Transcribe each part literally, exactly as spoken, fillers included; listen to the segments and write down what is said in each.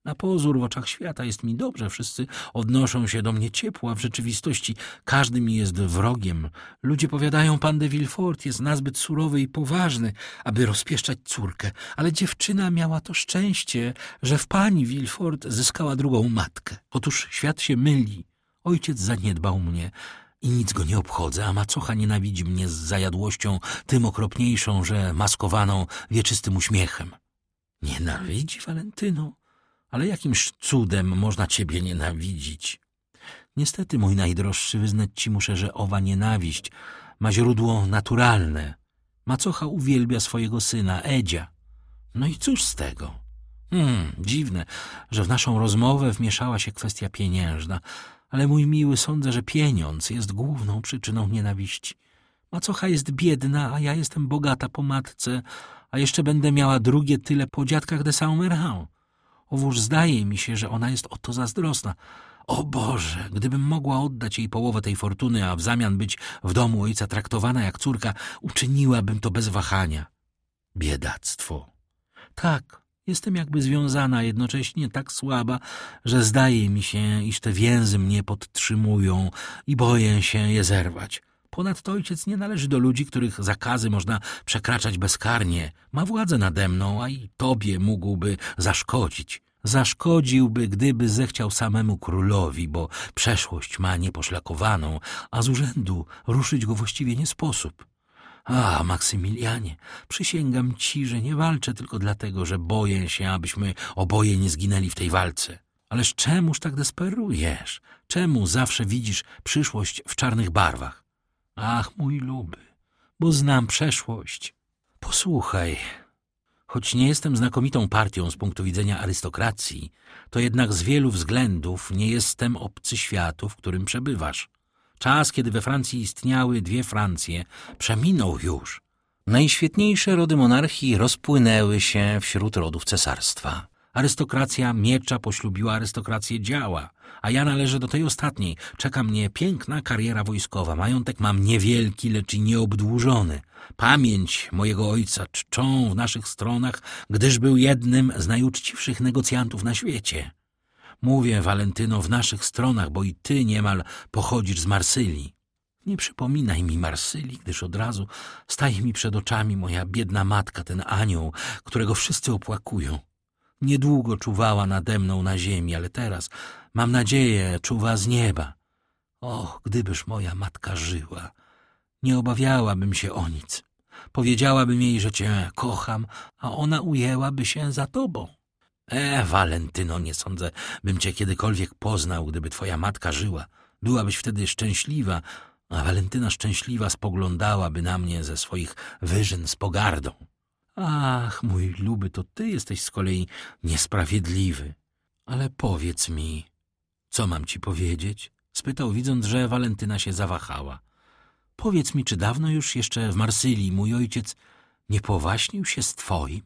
Na pozór w oczach świata jest mi dobrze, wszyscy odnoszą się do mnie ciepło, a w rzeczywistości każdy mi jest wrogiem. Ludzie powiadają, pan de Villefort jest nazbyt surowy i poważny, aby rozpieszczać córkę, ale dziewczyna miała to szczęście, że w pani Villefort zyskała drugą matkę. Otóż świat się myli. Ojciec zaniedbał mnie i nic go nie obchodzę, a macocha nienawidzi mnie z zajadłością tym okropniejszą, że maskowaną wieczystym uśmiechem. Nienawidzi, Walentyno? Ale jakimż cudem można ciebie nienawidzić? Niestety, mój najdroższy, wyznać ci muszę, że owa nienawiść ma źródło naturalne. Macocha uwielbia swojego syna, Edzia. No i cóż z tego? Hmm, dziwne, że w naszą rozmowę wmieszała się kwestia pieniężna, ale mój miły, sądzę, że pieniądz jest główną przyczyną nienawiści. Macocha jest biedna, a ja jestem bogata po matce, a jeszcze będę miała drugie tyle po dziadkach de Saint-Méran. Owóż zdaje mi się, że ona jest o to zazdrosna. O Boże, gdybym mogła oddać jej połowę tej fortuny, a w zamian być w domu ojca traktowana jak córka, uczyniłabym to bez wahania. Biedactwo. Tak, jestem jakby związana, a jednocześnie tak słaba, że zdaje mi się, iż te więzy mnie podtrzymują i boję się je zerwać. Ponadto ojciec nie należy do ludzi, których zakazy można przekraczać bezkarnie. Ma władzę nade mną, a i tobie mógłby zaszkodzić. Zaszkodziłby, gdyby zechciał samemu królowi, bo przeszłość ma nieposzlakowaną, a z urzędu ruszyć go właściwie nie sposób. A, Maksymilianie, przysięgam ci, że nie walczę tylko dlatego, że boję się, abyśmy oboje nie zginęli w tej walce. Ależ czemuż tak desperujesz? Czemu zawsze widzisz przyszłość w czarnych barwach? Ach, mój luby, bo znam przeszłość. Posłuchaj, choć nie jestem znakomitą partią z punktu widzenia arystokracji, to jednak z wielu względów nie jestem obcy światu, w którym przebywasz. Czas, kiedy we Francji istniały dwie Francje, przeminął już. Najświetniejsze rody monarchii rozpłynęły się wśród rodów cesarstwa. Arystokracja miecza poślubiła arystokrację działa, a ja należę do tej ostatniej. Czeka mnie piękna kariera wojskowa. Majątek mam niewielki, lecz i nieobdłużony. Pamięć mojego ojca czczą w naszych stronach, gdyż był jednym z najuczciwszych negocjantów na świecie. Mówię, Walentyno, w naszych stronach, bo i ty niemal pochodzisz z Marsylii. Nie przypominaj mi Marsylii, gdyż od razu staje mi przed oczami moja biedna matka, ten anioł, którego wszyscy opłakują. Niedługo czuwała nade mną na ziemi, ale teraz, mam nadzieję, czuwa z nieba. Och, gdybyż moja matka żyła, nie obawiałabym się o nic. Powiedziałabym jej, że cię kocham, a ona ujęłaby się za tobą. E, Walentyno, nie sądzę, bym cię kiedykolwiek poznał, gdyby twoja matka żyła. Byłabyś wtedy szczęśliwa, a Walentyna szczęśliwa spoglądałaby na mnie ze swoich wyżyn z pogardą. Ach, mój luby, to ty jesteś z kolei niesprawiedliwy. Ale powiedz mi, co mam ci powiedzieć? Spytał, widząc, że Walentyna się zawahała. Powiedz mi, czy dawno już jeszcze w Marsylii mój ojciec nie powaśnił się z twoim?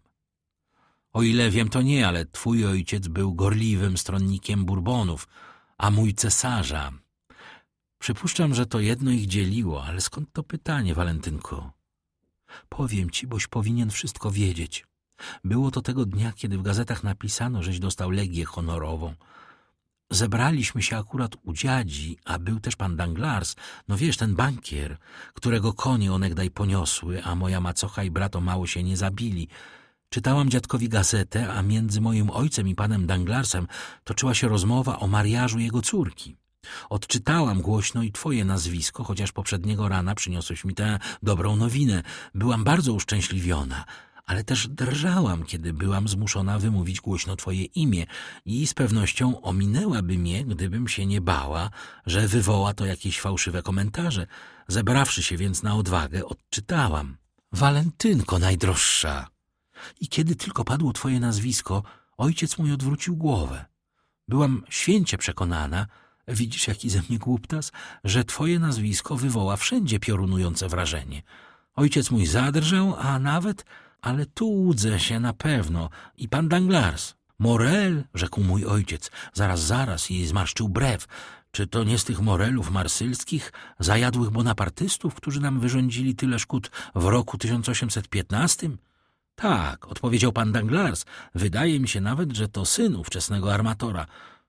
O ile wiem, to nie, ale twój ojciec był gorliwym stronnikiem Bourbonów, a mój cesarza. Przypuszczam, że to jedno ich dzieliło, ale skąd to pytanie, Walentynko? Powiem ci, boś powinien wszystko wiedzieć. Było to tego dnia, kiedy w gazetach napisano, żeś dostał legię honorową. Zebraliśmy się akurat u dziadzi, a był też pan Danglars, no wiesz, ten bankier, którego konie onegdaj poniosły, a moja macocha i brat o mało się nie zabili. Czytałam dziadkowi gazetę, a między moim ojcem i panem Danglarsem toczyła się rozmowa o mariażu jego córki. Odczytałam głośno i twoje nazwisko, chociaż poprzedniego rana przyniosłeś mi tę dobrą nowinę. Byłam bardzo uszczęśliwiona, ale też drżałam, kiedy byłam zmuszona wymówić głośno twoje imię i z pewnością ominęłaby mnie, gdybym się nie bała, że wywoła to jakieś fałszywe komentarze. Zebrawszy się więc na odwagę, odczytałam. Walentynko najdroższa! I kiedy tylko padło twoje nazwisko, ojciec mój odwrócił głowę. Byłam święcie przekonana, widzisz, jaki ze mnie głuptas, że twoje nazwisko wywoła wszędzie piorunujące wrażenie. Ojciec mój zadrżał, a nawet, ale tu łudzę się na pewno, i pan Danglars. Morel, rzekł mój ojciec, zaraz, zaraz i zmarszczył brew. Czy to nie z tych Morelów marsylskich, zajadłych bonapartystów, którzy nam wyrządzili tyle szkód w roku tysiąc osiemset piętnastym? Tak, odpowiedział pan Danglars. Wydaje mi się nawet, że to syn ówczesnego armatora.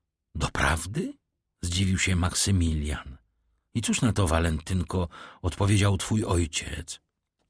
Doprawdy? Zdziwił się Maksymilian. I cóż na to, Walentynko, odpowiedział twój ojciec?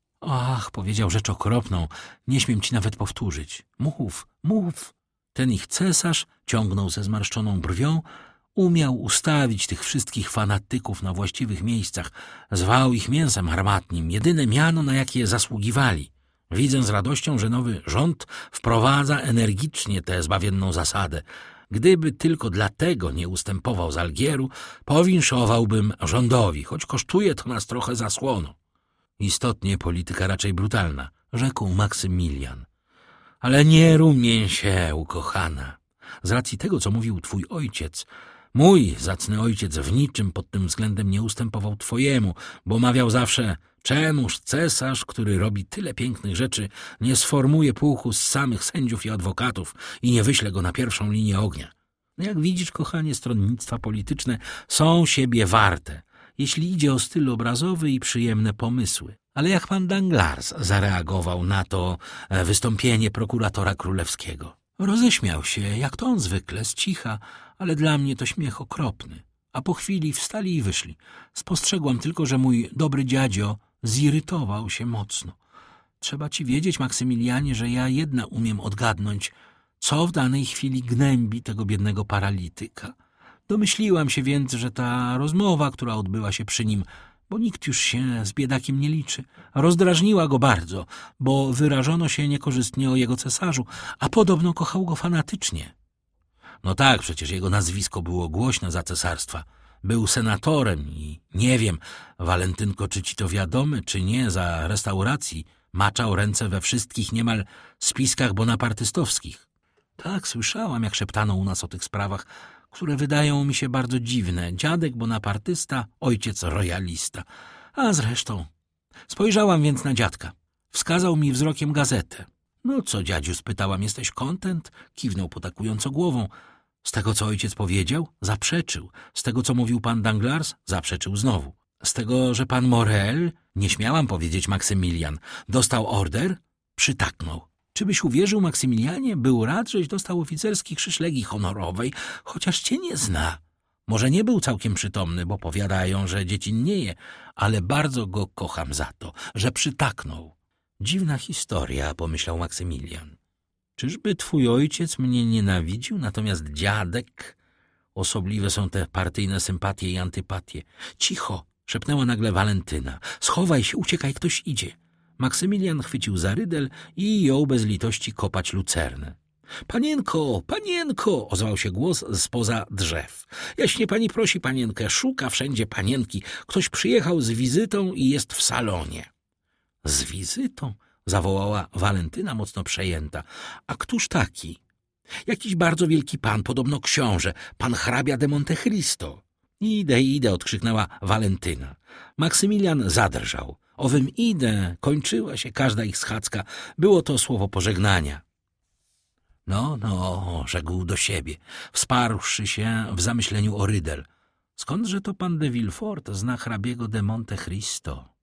Ach, powiedział rzecz okropną, nie śmiem ci nawet powtórzyć. Mów, mów. Ten ich cesarz ciągnął ze zmarszczoną brwią, umiał ustawić tych wszystkich fanatyków na właściwych miejscach, zwał ich mięsem armatnim, jedyne miano, na jakie zasługiwali. Widzę z radością, że nowy rząd wprowadza energicznie tę zbawienną zasadę. Gdyby tylko dlatego nie ustępował z Algieru, powinszowałbym rządowi, choć kosztuje to nas trochę zasłonu. Istotnie polityka raczej brutalna, rzekł Maksymilian. Ale nie rumień się, ukochana. Z racji tego, co mówił twój ojciec, mój zacny ojciec w niczym pod tym względem nie ustępował twojemu, bo mawiał zawsze, czemuż cesarz, który robi tyle pięknych rzeczy, nie sformuje pułku z samych sędziów i adwokatów i nie wyśle go na pierwszą linię ognia. No jak widzisz, kochanie, stronnictwa polityczne są siebie warte, jeśli idzie o styl obrazowy i przyjemne pomysły. Ale jak pan Danglars zareagował na to wystąpienie prokuratora królewskiego? Roześmiał się, jak to on zwykle, z cicha, ale dla mnie to śmiech okropny. A po chwili wstali i wyszli. Spostrzegłam tylko, że mój dobry dziadzio zirytował się mocno. Trzeba ci wiedzieć, Maksymilianie, że ja jedna umiem odgadnąć, co w danej chwili gnębi tego biednego paralityka. Domyśliłam się więc, że ta rozmowa, która odbyła się przy nim, bo nikt już się z biedakiem nie liczy, rozdrażniła go bardzo, bo wyrażono się niekorzystnie o jego cesarzu, a podobno kochał go fanatycznie. No tak, przecież jego nazwisko było głośne za cesarstwa. Był senatorem i nie wiem, Walentynko, czy ci to wiadome, czy nie, za restauracji maczał ręce we wszystkich niemal spiskach bonapartystowskich. Tak, słyszałam, jak szeptano u nas o tych sprawach, które wydają mi się bardzo dziwne. Dziadek bonapartysta, ojciec royalista. A zresztą... Spojrzałam więc na dziadka. Wskazał mi wzrokiem gazetę. No co, dziadziu, spytałam, jesteś kontent? Kiwnął potakująco głową. Z tego, co ojciec powiedział? Zaprzeczył. Z tego, co mówił pan Danglars? Zaprzeczył znowu. Z tego, że pan Morel? Nie śmiałam powiedzieć, Maksymilian. Dostał order? Przytaknął. Czy byś uwierzył, Maksymilianie? Był rad, żeś dostał oficerski krzyż Legii Honorowej, chociaż cię nie zna. Może nie był całkiem przytomny, bo powiadają, że dziecinnieje, ale bardzo go kocham za to, że przytaknął. Dziwna historia, pomyślał Maksymilian. Czyżby twój ojciec mnie nienawidził, natomiast dziadek? Osobliwe są te partyjne sympatie i antypatie. Cicho, szepnęła nagle Walentyna. Schowaj się, uciekaj, ktoś idzie. Maksymilian chwycił za rydel i jął bez litości kopać lucernę. Panienko, panienko, ozwał się głos spoza drzew. Jaśnie pani prosi panienkę, szuka wszędzie panienki. Ktoś przyjechał z wizytą i jest w salonie. Z wizytą? Zawołała Walentyna mocno przejęta. A któż taki? Jakiś bardzo wielki pan, podobno książę, pan hrabia de Monte Cristo. Idę, idę, odkrzyknęła Walentyna. Maksymilian zadrżał. Owym idę kończyła się każda ich schadzka. Było to słowo pożegnania. No, no, rzekł do siebie, wsparłszy się w zamyśleniu o rydel. Skądże to pan de Villefort zna hrabiego de Monte Cristo?